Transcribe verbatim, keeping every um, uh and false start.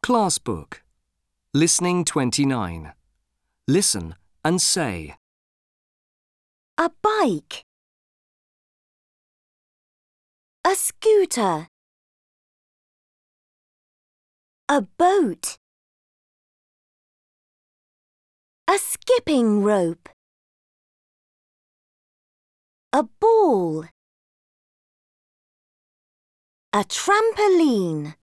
Class Book. Listening twenty-nine. Listen and say. A bike. A scooter. A boat. A skipping rope. A ball. A trampoline.